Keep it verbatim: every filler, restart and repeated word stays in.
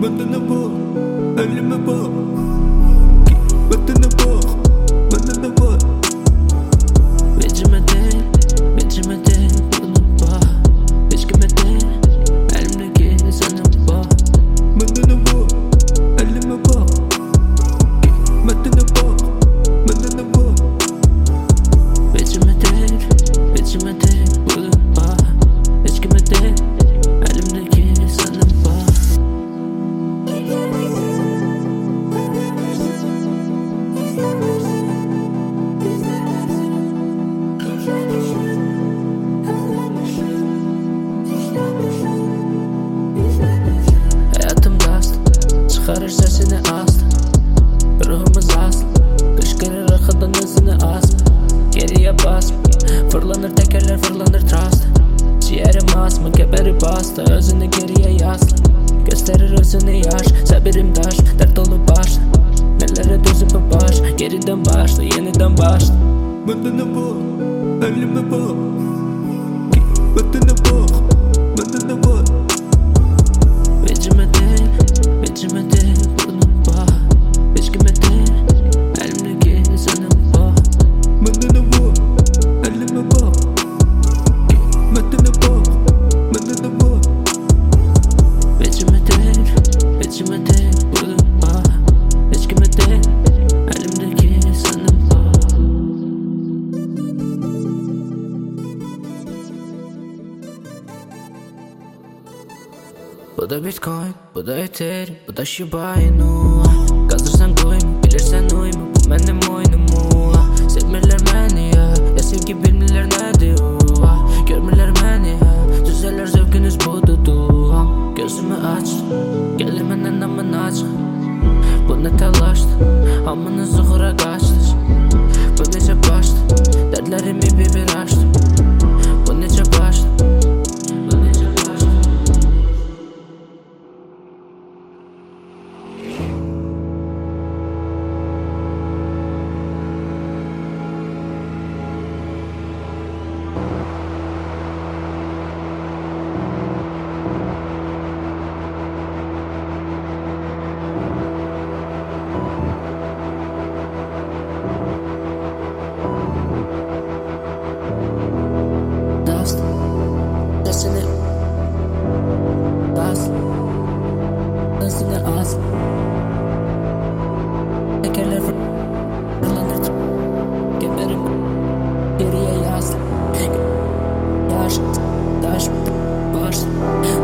bana ne bu? Elime bak. Bana ne bu? Bana ne bu? Vecime değil, vecime değil, bana bak. Hiç kime değil, elimdeki sana bak. Bana ne bu? Elime bak. Bana ne bu? Bana ne bu? Vecime değil, vecime değil, bana bak. Hiç kime değil, elimdeki sana bak. Hayatımda aslı, çıkarır sesini aslı. Ruhumuz aslı, kışkırır akıdan hızını aslı. Geriye basma, fırlanır tekerler fırlanır trust. Ciğerim asma, geberi bastı, özünü geriye yasla. Gösterir özünü yaş, sabirim taş, dert dolu başla. Nelere düzü bu baş, geriden başla, yeniden başla. Bana ne bu? Elime bak. Bana ne bak? Bana ne bak? Vecime değil, vecime değil, bana bak. Hiç kime değil, elimdeki sana bak. Bana ne bu? Elime bak. Bana ne bak? Bana ne bak? Vecime değil, vecime değil, bana bak. Hiç kime değil, elimdeki sana bak. Bu da Bitcoin, bu da Ether, bu da Shiba Inu. Kazırsan koyma, bilirsen uyma, bu benim oyunum. Sevmirler beni ya, ya sevgi bilmirler nedir? Görmirler beni ya, düzeller zevkiniz bududu. Gözümü açtım, gelimenin amını aç. Bu ne telaştı, amını zuhura kaçtı. Bu nece baştı, dertlerimi bir bir açtım. Bu nece baştı. Sesini bas, sesini az. Tekerler fırlanır, geberim geriye yaz. Yaş, taş, baş.